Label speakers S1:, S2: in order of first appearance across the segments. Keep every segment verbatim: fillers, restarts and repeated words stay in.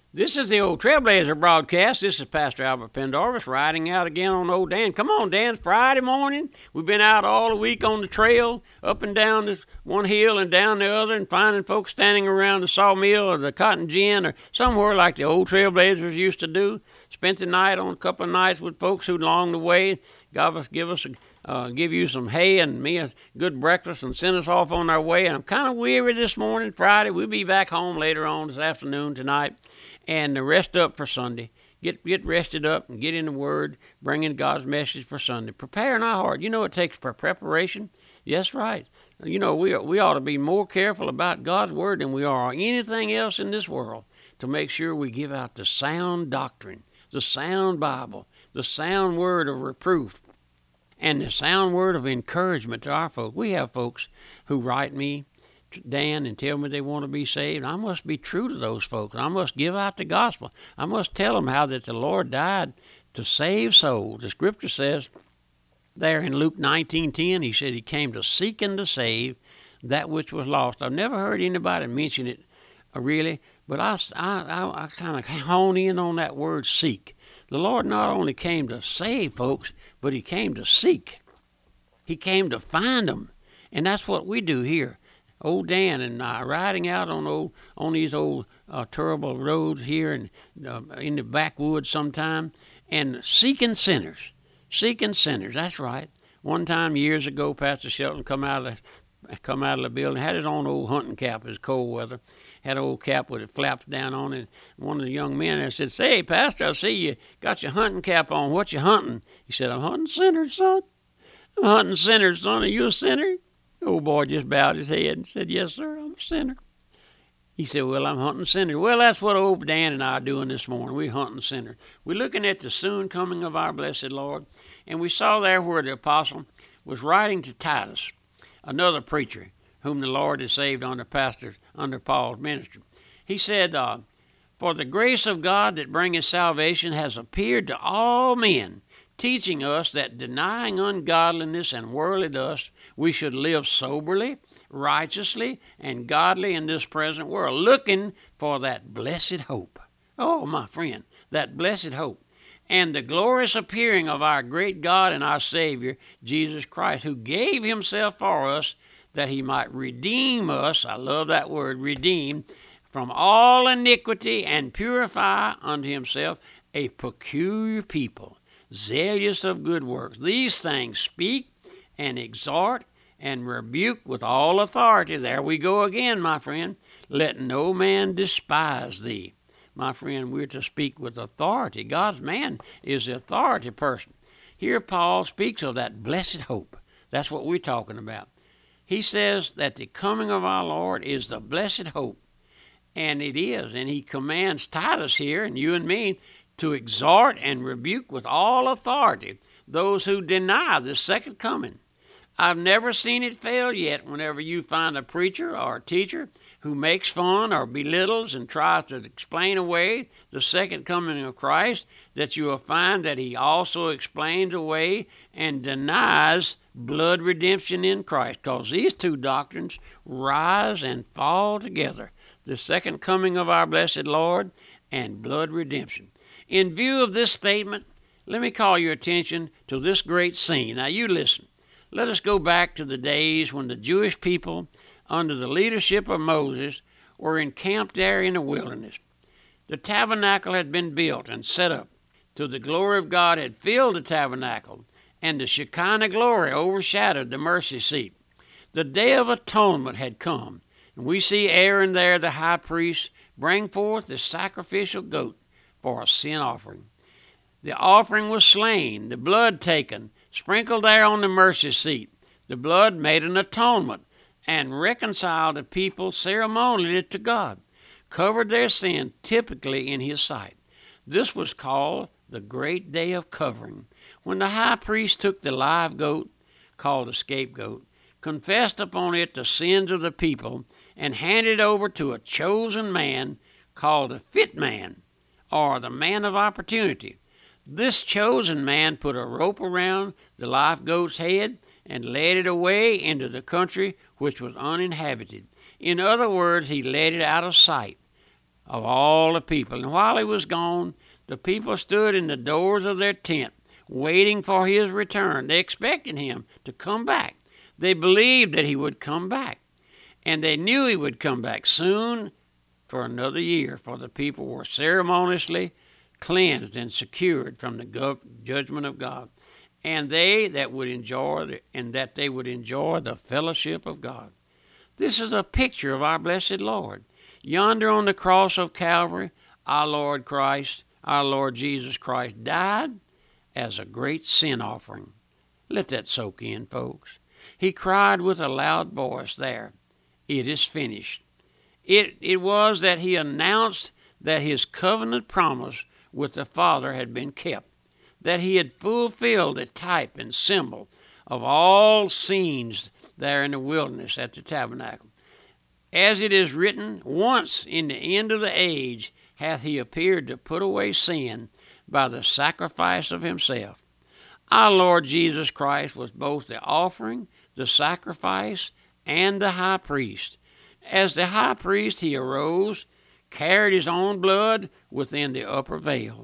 S1: This is the Old Trailblazer broadcast. This is Pastor Albert Pendarvis riding out again on Old Dan. Come on, Dan, it's Friday morning. We've been out all the week on the trail, up and down this one hill and down the other, and finding folks standing around the sawmill or the cotton gin or somewhere like the old Trailblazers used to do. Spent the night on a couple of nights with folks who along the way give us, give us a Uh, give you some hay and me a good breakfast and send us off on our way. And I'm kind of weary this morning, Friday. We'll be back home later on this afternoon tonight and rest up for Sunday. Get get rested up and get in the Word, bring in God's message for Sunday. Preparing our heart. You know it takes preparation. Yes, right. You know, we, we ought to be more careful about God's Word than we are anything else in this world to make sure we give out the sound doctrine, the sound Bible, the sound word of reproof, and the sound word of encouragement to our folks. We have folks who write me, Dan, and tell me they want to be saved. I must be true to those folks. I must give out the gospel. I must tell them how that the Lord died to save souls. The scripture says there in Luke nineteen ten, he said he came to seek and to save that which was lost. I've never heard anybody mention it uh, really, but I, I, I, I kind of hone in on that word seek. The Lord not only came to save folks, but he came to seek. He came to find them. And that's what we do here. Old Dan and I riding out on old on these old uh, terrible roads here and uh, in the backwoods sometime and seeking sinners. Seeking sinners, that's right. One time years ago, Pastor Shelton come out of the, come out of the building, had his own old hunting cap. It was cold weather. Had an old cap with it flaps down on it. One of the young men there said, "Say, Pastor, I see you got your hunting cap on. What you hunting?" He said, "I'm hunting sinners, son. I'm hunting sinners, son. Are you a sinner?" The old boy just bowed his head and said, "Yes, sir, I'm a sinner." He said, "Well, I'm hunting sinners." Well, that's what old Dan and I are doing this morning. We're hunting sinners. We're looking at the soon coming of our blessed Lord. And we saw there where the apostle was writing to Titus, another preacher, whom the Lord has saved under pastors, under Paul's ministry. He said, uh, "For the grace of God that bringeth salvation has appeared to all men, teaching us that denying ungodliness and worldly lust, we should live soberly, righteously, and godly in this present world, looking for that blessed hope." Oh, my friend, that blessed hope. "And the glorious appearing of our great God and our Savior, Jesus Christ, who gave himself for us, that he might redeem us," I love that word, redeem, "from all iniquity and purify unto himself a peculiar people, zealous of good works. These things speak and exhort and rebuke with all authority." There we go again, my friend. "Let no man despise thee." My friend, we're to speak with authority. God's man is the authority person. Here Paul speaks of that blessed hope. That's what we're talking about. He says that the coming of our Lord is the blessed hope, and it is. And he commands Titus here, and you and me, to exhort and rebuke with all authority those who deny the second coming. I've never seen it fail yet whenever you find a preacher or a teacher who makes fun or belittles and tries to explain away the second coming of Christ, that you will find that he also explains away and denies blood redemption in Christ, because these two doctrines rise and fall together: the second coming of our blessed Lord and blood redemption. In view of this statement, let me call your attention to this great scene. Now you listen. Let us go back to the days when the Jewish people, under the leadership of Moses, were encamped there in the wilderness. The tabernacle had been built and set up, till the glory of God had filled the tabernacle, and the Shekinah glory overshadowed the mercy seat. The day of atonement had come, and we see Aaron there, the high priest, bring forth the sacrificial goat for a sin offering. The offering was slain, the blood taken, sprinkled there on the mercy seat. The blood made an atonement and reconciled the people ceremonially to God, covered their sin typically in his sight. This was called the great day of covering, when the high priest took the live goat, called the scapegoat, confessed upon it the sins of the people, and handed it over to a chosen man called a fit man, or the man of opportunity. This chosen man put a rope around the live goat's head and led it away into the country which was uninhabited. In other words, he led it out of sight of all the people. And while he was gone, the people stood in the doors of their tent, waiting for his return. They expected him to come back. They believed that he would come back. And they knew he would come back soon for another year, for the people were ceremoniously cleansed and secured from the gov- judgment of God. And they that would enjoy the, and that they would enjoy the fellowship of God. This is a picture of our blessed Lord. Yonder on the cross of Calvary, our Lord Christ, our Lord Jesus Christ, died as a great sin offering. Let that soak in, folks. He cried with a loud voice there, "It is finished." It, it was that he announced that his covenant promise with the Father had been kept, that he had fulfilled the type and symbol of all scenes there in the wilderness at the tabernacle. As it is written, once in the end of the age hath he appeared to put away sin by the sacrifice of himself. Our Lord Jesus Christ was both the offering, the sacrifice, and the high priest. As the high priest, he arose, carried his own blood within the upper veil.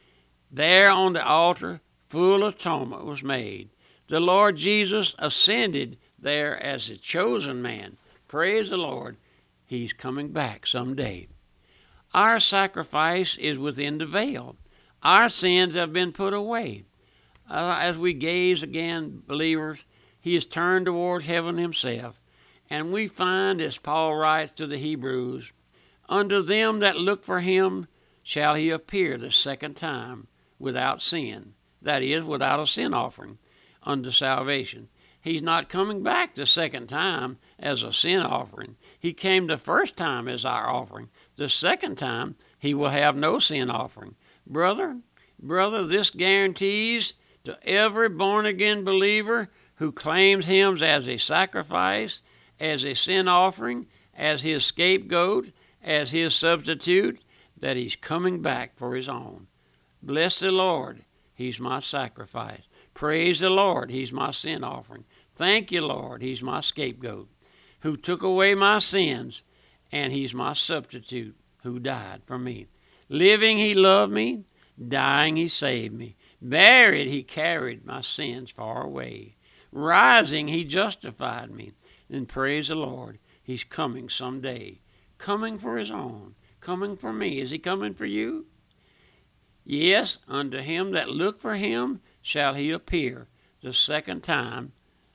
S1: There on the altar, full atonement was made. The Lord Jesus ascended there as a chosen man. Praise the Lord. He's coming back someday. Our sacrifice is within the veil. Our sins have been put away. Uh, as we gaze again, believers, he is turned towards heaven himself. And we find, as Paul writes to the Hebrews, unto them that look for him shall he appear the second time without sin. That is, without a sin offering unto salvation. He's not coming back the second time as a sin offering. He came the first time as our offering. The second time, he will have no sin offering. Brother, brother, this guarantees to every born-again believer who claims him as a sacrifice, as a sin offering, as his scapegoat, as his substitute, that he's coming back for his own. Bless the Lord, he's my sacrifice. Praise the Lord, he's my sin offering. Thank you, Lord, he's my scapegoat, who took away my sins, and he's my substitute, who died for me. Living, he loved me. Dying, he saved me. Buried, he carried my sins far away. Rising, he justified me. And praise the Lord, he's coming someday. Coming for his own. Coming for me. Is he coming for you? Yes, unto him that look for him shall he appear the second time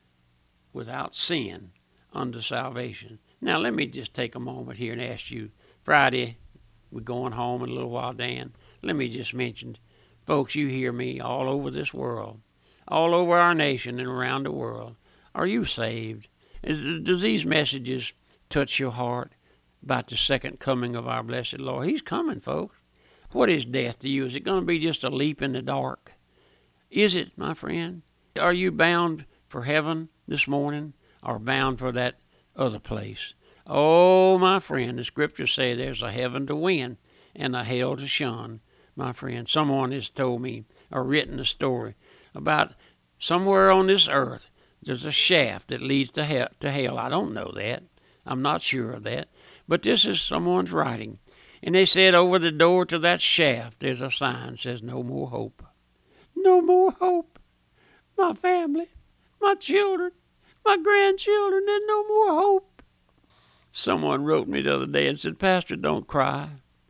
S1: without sin unto salvation. Now, let me just take a moment here and ask you, Friday, we're going home in a little while, Dan. Let me just mention, folks, you hear me all over this world, all over our nation and around the world. Are you saved? Is, does these messages touch your heart about the second coming of our blessed Lord? He's coming, folks. What is death to you? Is it going to be just a leap in the dark? Is it, my friend? Are you bound for heaven this morning or bound for that other place? Oh, my friend, the scriptures say there's a heaven to win and a hell to shun, my friend. Someone has told me or written a story about somewhere on this earth there's a shaft that leads to hell. To hell. I don't know that. I'm not sure of that. But this is someone's writing. And they said over the door to that shaft there's a sign that says no more hope. No more hope. My family, my children, my grandchildren, there's no more hope. Someone wrote me the other day and said, Pastor, don't cry.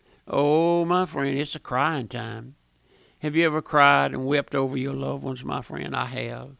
S1: Oh, my friend, it's a crying time. Have you ever cried and wept over your loved ones, my friend? I have.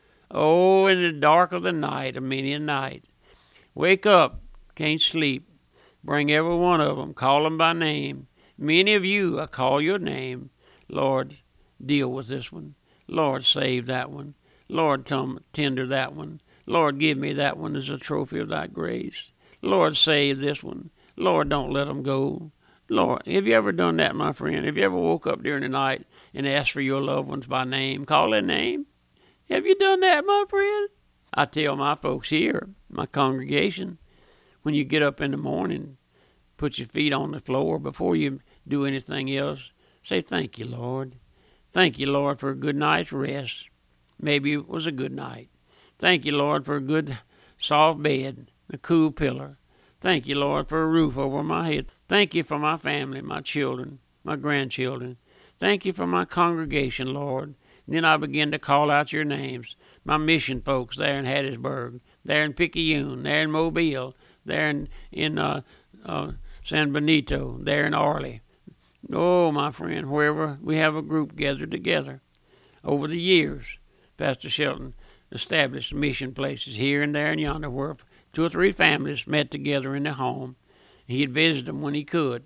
S1: Oh, in the dark of the night, of many a night. Wake up, can't sleep. Bring every one of them, call them by name. Many of you, I call your name. Lord, deal with this one. Lord, save that one. Lord, tender that one. Lord, give me that one as a trophy of thy grace. Lord, save this one. Lord, don't let them go. Lord, have you ever done that, my friend? Have you ever woke up during the night and asked for your loved ones by name? Call their name? Have you done that, my friend? I tell my folks here, my congregation, when you get up in the morning, put your feet on the floor before you do anything else, say, thank you, Lord. Thank you, Lord, for a good night's rest. Maybe it was a good night. Thank you, Lord, for a good soft bed, a cool pillow. Thank you, Lord, for a roof over my head. Thank you for my family, my children, my grandchildren. Thank you for my congregation, Lord. And then I begin to call out your names. My mission folks there in Hattiesburg, there in Picayune, there in Mobile, there in, in uh, uh, San Benito, there in Arley. Oh, my friend, wherever we have a group gathered together. Over the years, Pastor Shelton established mission places here and there and yonder where two or three families met together in their home. He'd visit them when he could.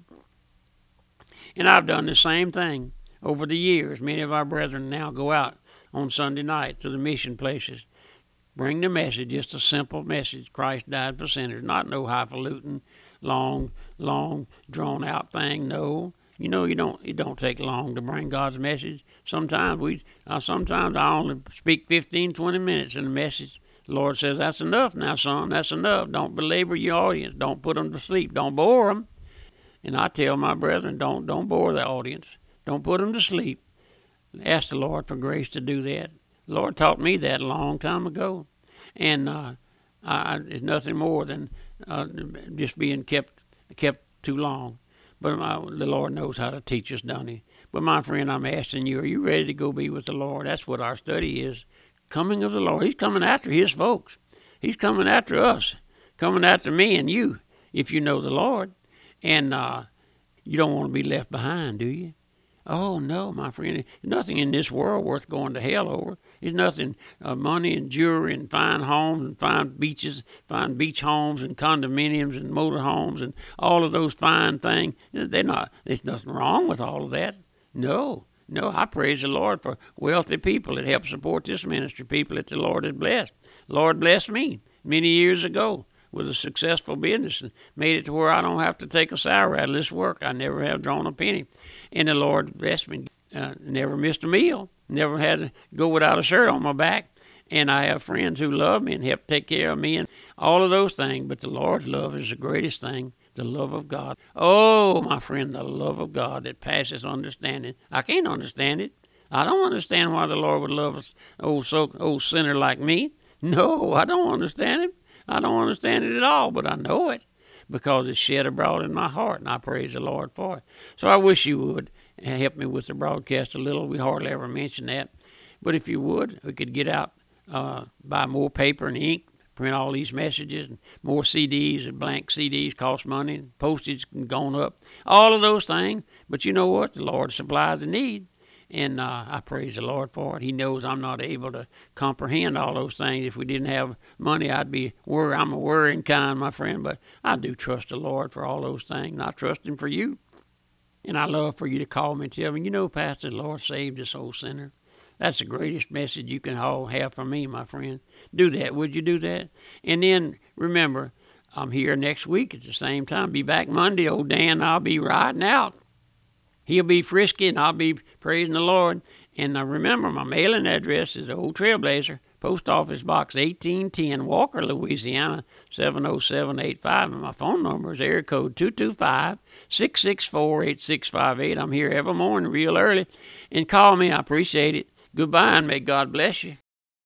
S1: And I've done the same thing over the years. Many of our brethren now go out on Sunday night to the mission places. Bring the message, just a simple message. Christ died for sinners. Not no highfalutin, long, long, drawn-out thing. No. You know, you don't it don't take long to bring God's message. Sometimes we, uh, sometimes I only speak fifteen, twenty minutes in a message. The Lord says, that's enough now, son. That's enough. Don't belabor your audience. Don't put them to sleep. Don't bore them. And I tell my brethren, don't don't bore the audience. Don't put them to sleep. Ask the Lord for grace to do that. The Lord taught me that a long time ago. And uh, I, it's nothing more than uh, just being kept kept too long. But my, the Lord knows how to teach us, doesn't he? But my friend, I'm asking you, are you ready to go be with the Lord? That's what our study is. Coming of the Lord. He's coming after his folks. He's coming after us. Coming after me and you, if you know the Lord. And uh, you don't want to be left behind, do you? Oh, no, my friend. There's nothing in this world worth going to hell over. There's nothing, uh, money and jewelry and fine homes and fine beaches, fine beach homes and condominiums and motor homes and all of those fine things. They're not, there's nothing wrong with all of that. No, no, I praise the Lord for wealthy people that help support this ministry, people that the Lord has blessed. The Lord blessed me many years ago with a successful business and made it to where I don't have to take a salary out of this work. I never have drawn a penny. And the Lord blessed me. Uh, never missed a meal. Never had to go without a shirt on my back. And I have friends who love me and help take care of me and all of those things. But the Lord's love is the greatest thing, the love of God. Oh, my friend, the love of God that passes understanding. I can't understand it. I don't understand why the Lord would love a old, so, old sinner like me. No, I don't understand it. I don't understand it at all, but I know it because it's shed abroad in my heart, and I praise the Lord for it. So I wish you would help me with the broadcast a little. We hardly ever mention that. But if you would, we could get out, uh, buy more paper and ink, print all these messages, and more C Ds and blank C Ds cost money, and postage gone up, all of those things. But you know what? The Lord supplies the need. And uh, I praise the Lord for it. He knows I'm not able to comprehend all those things. If we didn't have money, I'd be worried. I'm a worrying kind, my friend, but I do trust the Lord for all those things. And I trust him for you. And I love for you to call me and tell me, you know, Pastor, the Lord saved this old sinner. That's the greatest message you can all have from me, my friend. Do that. Would you do that? And then remember, I'm here next week at the same time. Be back Monday. Old Dan, I'll be riding out. He'll be frisky, and I'll be praising the Lord. And uh, remember, my mailing address is Old Trailblazer, Post Office Box eighteen ten, Walker, Louisiana, seven oh seven eight five. And my phone number is area code two two five, six six four, eight six five eight. I'm here every morning real early. And call me. I appreciate it. Goodbye, and may God bless you.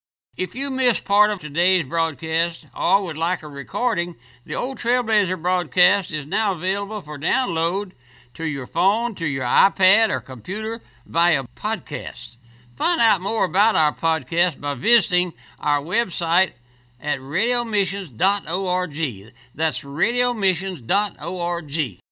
S1: If you missed part of today's broadcast or would like a recording, the Old Trailblazer broadcast is now available for download to your phone, to your iPad, or computer via podcast. Find out more about our podcast by visiting our website at radio missions dot org. That's radio missions dot org.